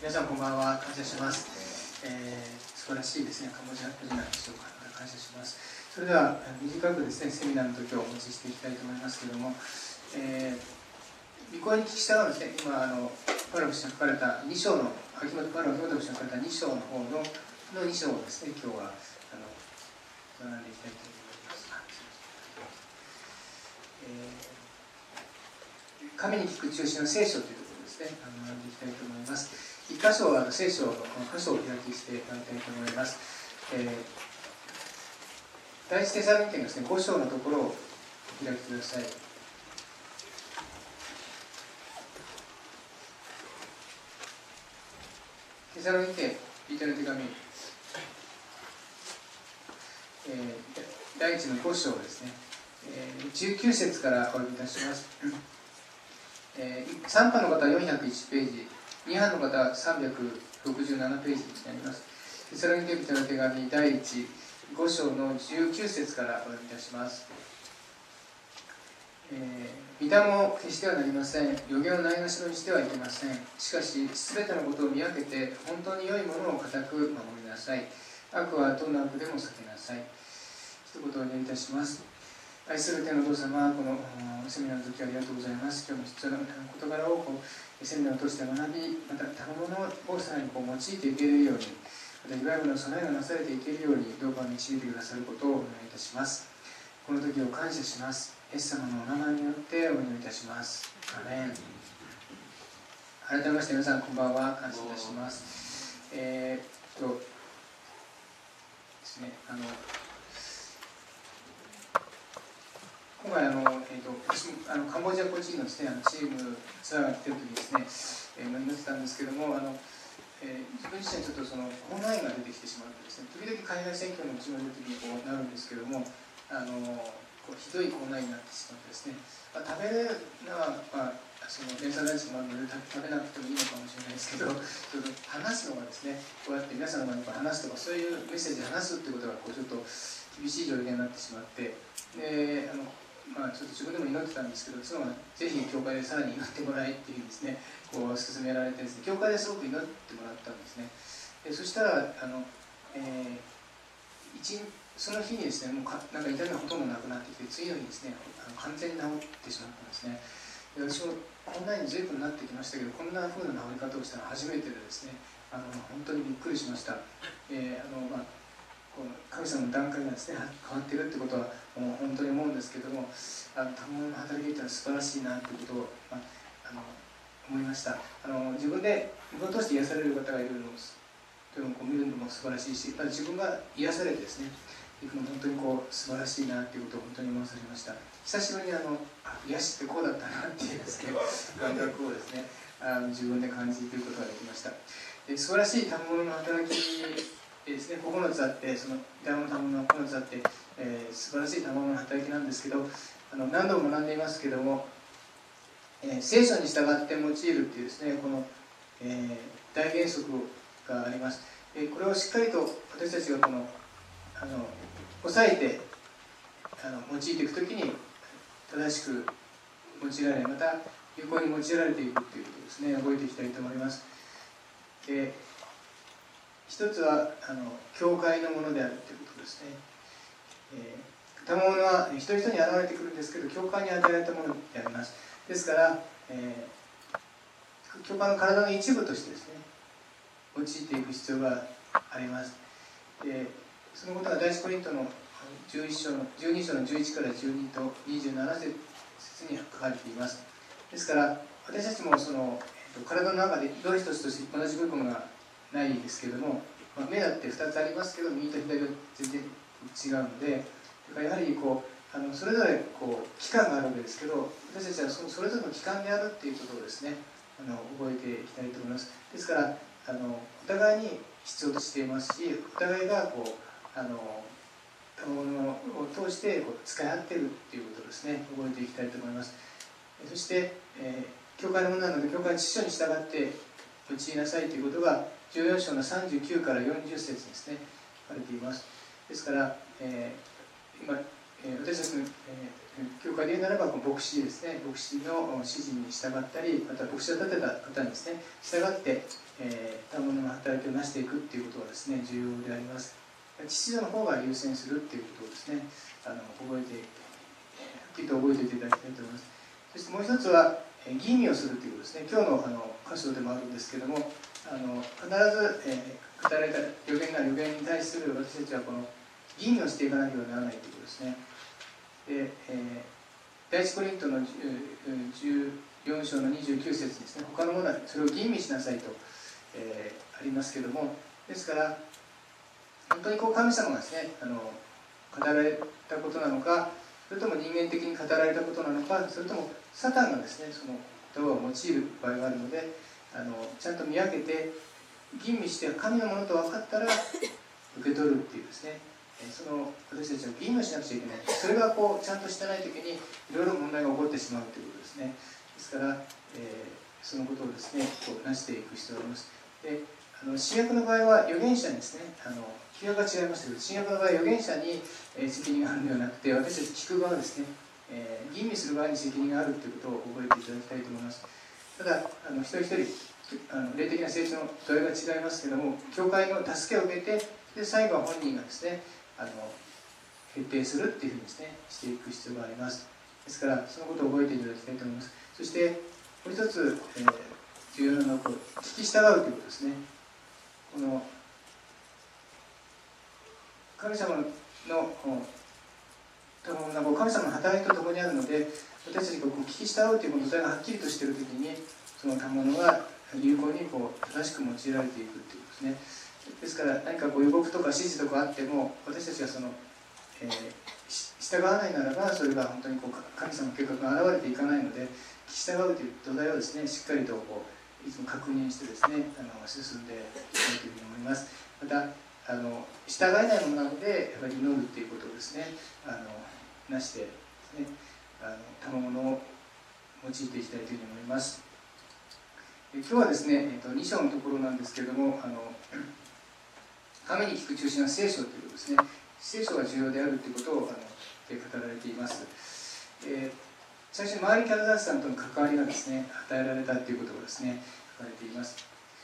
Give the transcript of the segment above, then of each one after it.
皆さんこんばんは。感謝します。素晴らしいですね。カンボジア個人なんでしょうか。感謝します。それでは短くですね、セミナーの時をお持ちしていきたいと思いますけれども、御声に聞き従うですね、今パラフ氏が書かれた2章の、パラフ氏が書かれた2章の方の2章をですね、今日は学んでいきたいと思います。神に聞く中心の聖書というところですね、学んでいきたいと思います。一箇所は聖書のこの箇所を開きしていただきたいと思います。第一テサロニケのですね、5章のところをお開きください。テサロニケ人の手紙、第一の5章ですね、19節からお読みいたします。3派の方は401ページ、2派の方は367ページになります。テサロニケ人の手紙第1、5章の19節からお読みいたします。御霊を消してはなりません。予言をないがしろにしてはいけません。しかし、すべてのことを見分けて、本当に良いものを固く守りなさい。悪はどんな悪でも避けなさい。一言お願いいたします。愛する天のお父様、このセミナーの時ありがとうございます。今日も必要な事柄をセミナーを通して学び、また賜物をさらに用いていけるように、またいわゆるの備えがなされていけるように、どうか導いてくださることをお願いいたします。この時を感謝します。イエス様のお名前によってお祈りいたします。アメン。改めまして皆さんこんばんは。感謝いたします。ですね、今回私もカンボジア個人のですね、チームツアーが来てる時にですね、祈ってたんですけども、自分自身ちょっとオンラインが出てきてしまってですね、時々海外選挙のうちの出てきになるんですけども、ひどいオンラインになってしまってですね、食べるのは、連鎖大地もあるので食べなくてもいいのかもしれないですけど、話すのがですね、こうやって皆さんの前に話すとか、そういうメッセージを話すっていうことがちょっと厳しい状況になってしまって、でちょっと自分でも祈ってたんですけど、妻がぜひ教会でさらに祈ってもらえっていうですね、勧められてですね、教会ですごく祈ってもらったんですね。でそしたらその日にですね、もうなんか痛みがほとんどなくなってきて、次の日ですね、完全に治ってしまったんですね。で私もオンライン随分なってきましたけど、こんな風な治り方をしたのは初めてでですね、本当にびっくりしました。この神様の段階がですね、変わっているってことはもう本当に思うんですけども、賜物の働きというのは素晴らしいなということを、思いました。自分を通して癒される方がいるのというのを見るのも素晴らしいし、自分が癒されてですね、本当に素晴らしいなということを本当に思わされました。久しぶりに癒しってこうだったなっていうですね、感覚をですね、自分で感じることができました。で素晴らしい賜物の働きですね、9つあって、その御霊の賜物が9つあって、素晴らしい賜物の働きなんですけど、何度も学んでいますけども、聖書に従って用いるっていうですね、この、大原則があります。これをしっかりと私たちが抑えて用いていくときに正しく用いられ、また有効に用いられていくということですね、覚えていきたいと思います。で一つは教会のものであるということですね。賜物は一人一人に現れてくるんですけど、教会に与えられたものであります。ですから、教会の体の一部としてですね、用いていく必要があります。そのことが第一コリントの12章の11から12と27節に書かれています。ですから私たちも体の中でどれ一つとして同じ部分がないですけれども、目だって2つありますけど、右と左が全然違うので、やはりそれぞれ器官があるわけですけど、私たちはそれぞれの器官であるということをですね、覚えていきたいと思います。ですからお互いに必要としていますし、お互いがものを通して使い合っているということをですね、覚えていきたいと思います。そして、教会のものなので、教会の知書に従って用いなさいということが14章の39から40節ですね、書かれています。ですから、今私たちの教会で言うならばこの牧師ですね、牧師の指示に従ったり、また牧師を立てた方にですね従って賜物の働きを成していくっていうことがですね重要であります。秩序の方が優先するっていうことをですねはっきりと覚えておいていただきたいと思います。そしてもう一つは吟味をするということですね。今日の箇所でもあるんですけども、必ず、語られた予言に対する私たちはこの吟味をしていかなければならないということですね。で、第一コリントの14章の29節ですね、他のものはそれを吟味しなさいと、ありますけども、ですから本当に神様がですね語られたことなのか、それとも人間的に語られたことなのか、それともサタンがですねその言葉を用いる場合があるので、ちゃんと見分けて吟味して神のものと分かったら受け取るっていうですね、私たちは吟味をしなくちゃいけない。それがちゃんとしてない時にいろいろ問題が起こってしまうということですね。ですから、そのことをですねなしていく必要があります。で、新約の場合は預言者にですね、旧約は違いましたけど、新約の場合は預言者に責任があるのではなくて、私たち聞く側ですね、吟味する側に責任があるということを覚えていただきたいと思います。ただ一人一人霊的な成長の度合いが違いますけども、教会の助けを受けて、で最後は本人がですね決定するっていうふうにですねしていく必要があります。ですからそのことを覚えていただきたいと思います。そしてもう一つ、重要なのは聞き従うということですね。この神様の神様の働きとともにあるので、私たちが聞き従うということがはっきりとしているときに、その賜物が有効に正しく用いられていくということですね。ですから何か予告とか指示とかあっても、私たちが従わないならば、それが本当に神様の計画が現れていかないので、聞き従うという土台をですねしっかりといつも確認してですね進んでいきたいというふうに思います。また従えないものなのでやっぱり祈るっていうことをですねなしてですね賜物を用いていきたいというふうに思います。今日はですね、2章のところなんですけれども、神に聞く中心は聖書ということですね。聖書が重要であるということを語られています。最初に周りキャラダンスさんとの関わりがですね与えられたということがですね書かれています。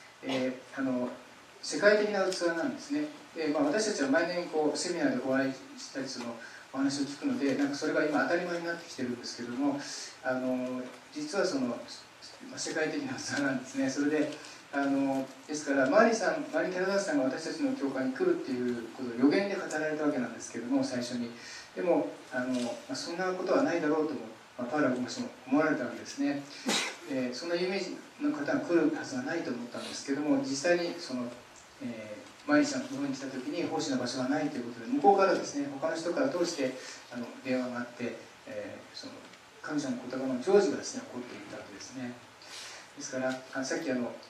世界的な器なんですね。で、私たちは毎年セミナーでお会いしたりお話を聞くので、なんかそれが今当たり前になってきてるんですけども、実は世界的な器なんですね。それでですからマリキャラダンスさんが私たちの教会に来るっていうことを予言で語られたわけなんですけども、最初に。でもそんなことはないだろうとパウロはもしも思われたわけですね。そんな有名人の方が来るはずはないと思ったんですけども、実際にマリさんが日本に来た時に奉仕の場所がないということで、向こうからですね他の人から通して電話があって、神様の言葉の成就がですね起こっていたわけですね。ですからさっき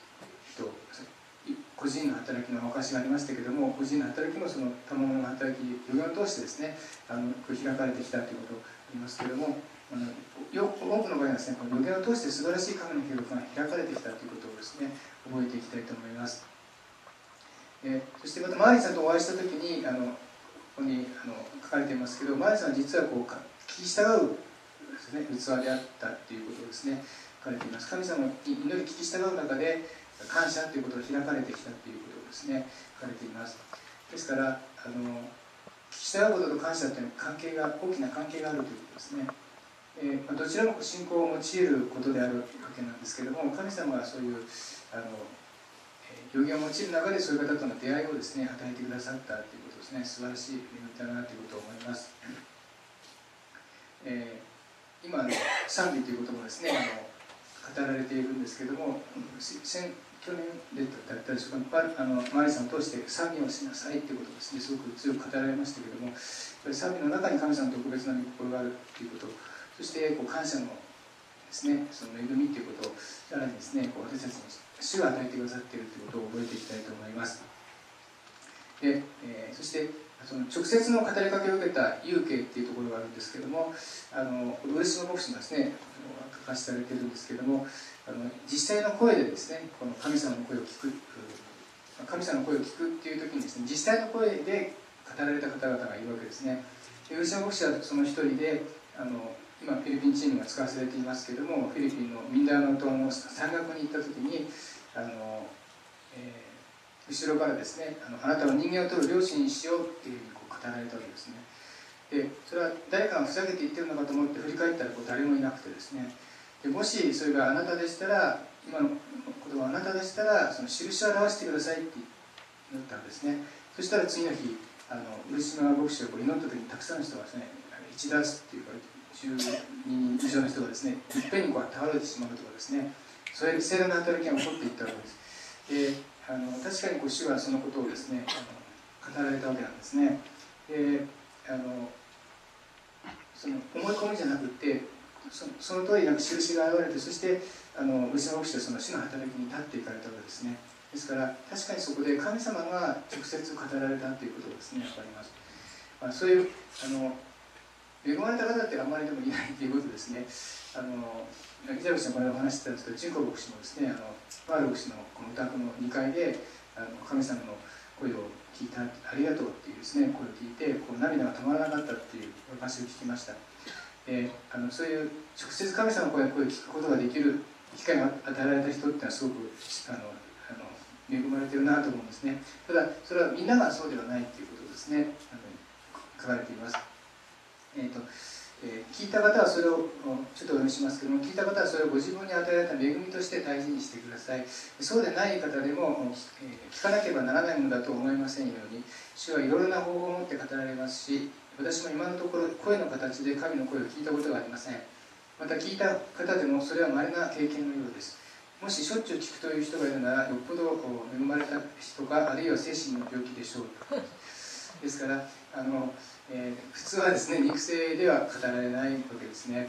個人の働きの証がありましたけれども、個人の働きもその賜物の働き、予言を通してですね開かれてきたということがありますけれども、多くの場合はですねこの予言を通して素晴らしい神の計画が開かれてきたということをですね覚えていきたいと思います。そしてまたマーリーさんとお会いした時にここに書かれていますけど、マーリーさんは実は聞き従うですね器であったということをですね書かれています。神様に祈り聞き従う中で感謝ということが開かれてきたということをですね書かれています。ですから聞き従うことと感謝というのは大きな関係があるということですね。どちらも信仰を用いることであるわけなんですけれども、神様がそういう予言を用いる中でそういう方との出会いをですね与えてくださったということですね。素晴らしい恵みだなということを思います。今賛美ということもですね語られているんですけれども、去年だったりとかマリさんを通して賛美をしなさいということをですねすごく強く語られましたけれども、賛美の中に神様の特別な御心があるということ、そして感謝のですねその恵みということをさらにですね私たちに主が与えてくださっているということを覚えていきたいと思います。で、そしてその直接の語りかけを受けた勇気っていうところがあるんですけども、ウエスト牧師がですね書かせられているんですけども、実際の声でですねこの神様の声を聞くっていう時にですね実際の声で語られた方々がいるわけですね。ウエスト牧師はその一人で今フィリピンチームが使わされていますけれども、フィリピンのミンダナオ島の山岳に行った時に後ろからですね、あなたは人間を取る漁師にしようっていうふうにこう語られたわけですね。でそれは誰かがふざけて言ってるのかと思って振り返ったら誰もいなくてですね、でもしそれがあなたでしたら、今のことがあなたでしたら、その印を表してくださいって祈ったんですね。そしたら次の日、漆島牧師がこう祈った時にたくさんの人がですね、1ダースっていうか10人以上の人がですね、いっぺんにこう倒れてしまうとかですね、それ聖霊の働きが起こっていったわけです。で確かにこう主はそのことをですね語られたわけなんですね。でその思い込みじゃなくて、その通りなんか印が現れて、そして漆島牧師はその主の働きに立っていかれたわけですね。ですから確かにそこで神様が直接語られたということがですね分かります。そういう恵まれた方ってあまりでもいないということですね。ギザ牧師のこの間お話してたんですけど、純子牧師もですね、パール牧師のこのお宅の2階で神様の声を聞いた、ありがとうっていうですね声を聞いて、こう涙が止まらなかったっていう話を聞きました。そういう直接神様の声を聞くことができる機会が与えられた人っていうのはすごく恵まれてるなと思うんですね。ただそれはみんながそうではないということですね、書かれています。聞いた方はそれをちょっとお読みしますけども、聞いた方はそれをご自分に与えられた恵みとして大事にしてください。そうでない方でも聞かなければならないものだと思いませんように、主はいろいろな方法を持って語られますし、私も今のところ声の形で神の声を聞いたことがありません。また聞いた方でもそれは稀な経験のようです。もししょっちゅう聞くという人がいるなら、よっぽど恵まれた人か、あるいは精神の病気でしょう。ですから普通はですね、肉声では語られないわけですね。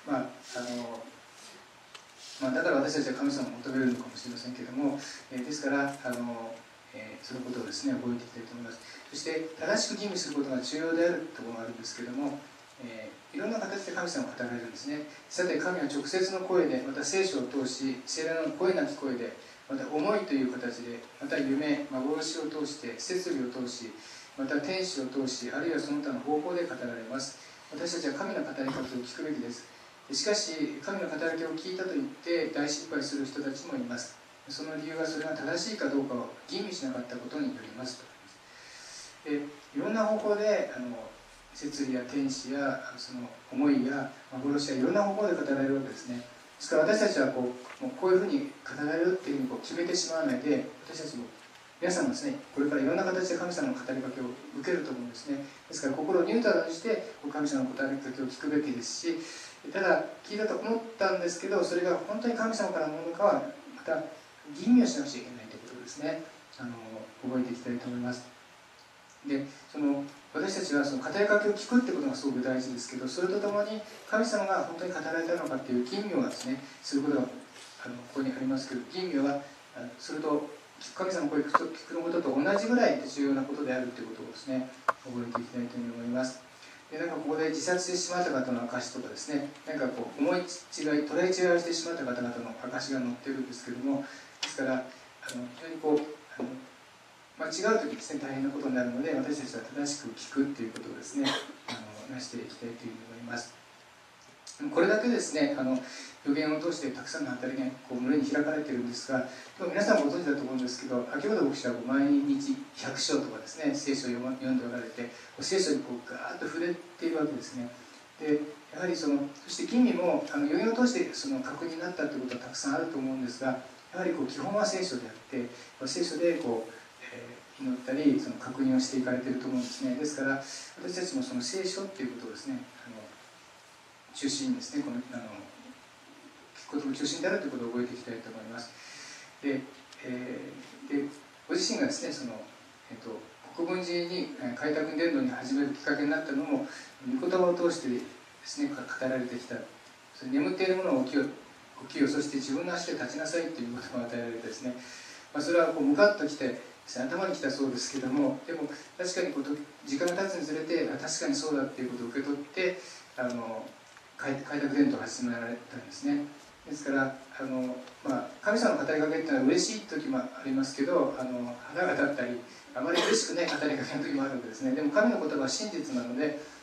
だから私たちは神様を求めるのかもしれませんけれども、ですからそのことをですね覚えていきたいと思います。そして正しく吟味することが重要であるところがあるんですけれども、いろんな形で神様を語られるんですね。さて神は直接の声で、また聖書を通し、聖霊の声なき声で、また思いという形で、また夢、幻を通して、摂理を通し、また天使を通し、あるいはその他の方法で語られます。私たちは神の語りかけを聞くべきです。しかし神の語りかけを聞いたと言って大失敗する人たちもいます。その理由はそれが正しいかどうかを吟味しなかったことによりますと。いろんな方法で摂理や天使やその思いや幻やいろんな方法で語られるわけですね。ですから私たちはもうこういうふうに語られるっていうふうに決めてしまわないで、私たちも皆さんもですね、これからいろんな形で神様の語りかけを受けると思うんですね。ですから心をニュートラルにして神様の語りかけを聞くべきですし、ただ聞いたと思ったんですけど、それが本当に神様からのものかはまた吟味をしなくちゃいけないということですね。覚えていきたいと思います。で私たちはその語りかけを聞くってことがすごく大事ですけど、それとともに神様が本当に語られたのかっていう吟味をですねすることがここにありますけど、吟味はそれと神様の声を聞くことと同じぐらい重要なことであるということをですね覚えていきたいと思います。でここで自殺してしまった方の証とかですね、思い違い捉え違いをしてしまった方々の証が載ってるんですけども、ですから非常に間違う時ですね大変なことになるので、私たちは正しく聞くということをですねなしていきたいというふうに思います。これだけですね予言を通してたくさんの働きが胸に開かれているんですが、皆さんもご存知だと思うんですけど、秋元牧師は毎日100章とかですね聖書を読んでおられて、聖書にガーッと触れているわけですね。でやはりそして吟味も予言を通して確認になったということはたくさんあると思うんですが、やはり基本は聖書であって、聖書で祈ったり確認をしていかれていると思うんですね。ですから私たちもその聖書っていうことをですね中心にですね聞くことの中心であるということを覚えていきたいと思います。でご自身がですね国分寺に開拓伝道に始めるきっかけになったのも御言葉を通してですね語られてきた、眠っているものを起きよ、そして自分の足で立ちなさいという言葉を与えられてですね、それは向かっときて頭にきたそうですけども、でも確かに時間が経つにつれて確かにそうだっていうことを受け取って開拓伝道を始められたんですね。ですから神様の語りかけっていうのは嬉しい時もありますけど、腹が立ったりあまり嬉しくない語りかけの時もあるわけですね。でも神の言葉は真実なので、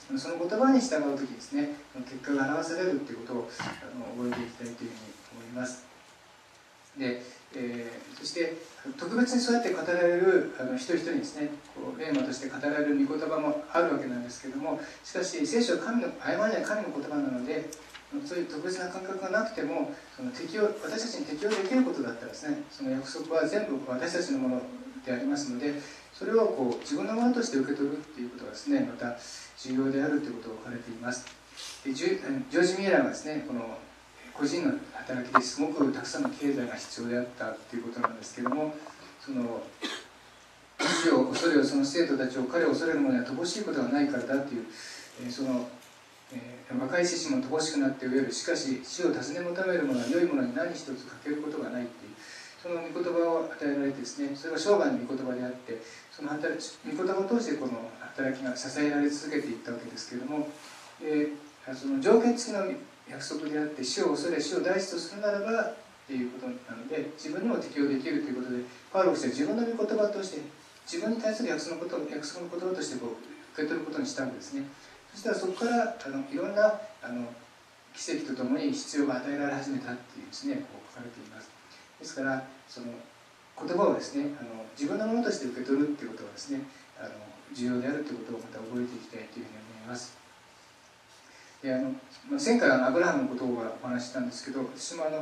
その言葉に従う時ですね、結果が表されるということを覚えていきたいというふうに思います。で、そして特別にそうやって語られる一人一人にですね、レーマとして語られる御言葉もあるわけなんですけども、しかし聖書は誤りない神の言葉なので、そういう特別な感覚がなくても私たちに適用できることだったらですね、その約束は全部私たちのものでありますので、それを自分のものとして受け取るということがですね、また重要であるということを書かれています。でジョージ・ミエラーがですね、この個人の働きですごくたくさんの経済が必要であったということなんですけども、その死を恐れるその生徒たちを彼を恐れる者には乏しいことがないからだという、その若い獅子も乏しくなって飢える、しかし死を尋ね求める者は良いものに何一つ欠けることがないという、その御言葉を与えられてですね、それは生涯の御言葉であって、その御言葉を通してこの働きが支えられ続けていったわけですけれども、その条件付きの約束であって、死を恐れ死を第一とするならばっていうことなので、自分にも適用できるということで、パウロとしては自分の御言葉として、自分に対する約束の言葉として受け取ることにしたんですね。そしたらそこからいろんな奇跡とともに必要が与えられ始めたっていうですね、書かれています。ですからその言葉をですね、自分のものとして受け取るっていうことはですね、重要であるということをまた覚えていきたいというふうに思います。で前回アブラハムのことをお話ししたんですけど、私も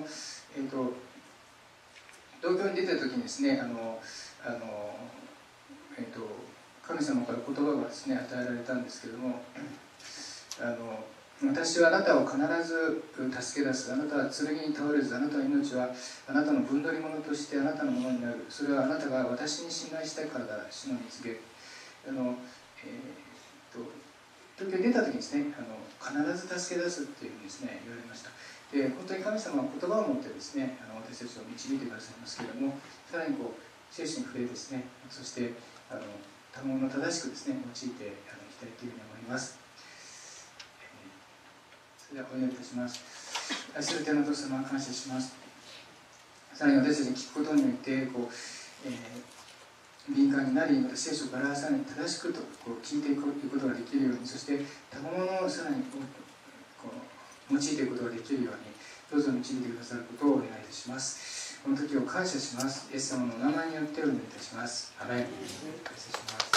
東京に出た時にですね、神様から言葉がですね与えられたんですけども、私はあなたを必ず助け出す、あなたは剣に倒れず、あなたの命はあなたの分取り物としてあなたのものになる、それはあなたが私に信頼したからだ、主の蜜げ。東京に出た時にですね、必ず助け出すっていうふうにですね言われました。で、本当に神様は言葉を持ってですね、私たちを導いてくださいますけれども、さらに聖書に触れですね、そして賜物を正しくですね用いていきたいというふうに思います。それではお祈りいたします。愛する天のお父様、感謝します。さらに私たちに聞くことによって敏感になり、また聖書からさらに正しくと聞いていくことができるように、そして賜物をさらに用いていくことができるように、どうぞ導いてくださることをお願いいたします。この時を感謝します。イエス様のお名前によってお祈りいたします。アメン。感謝します。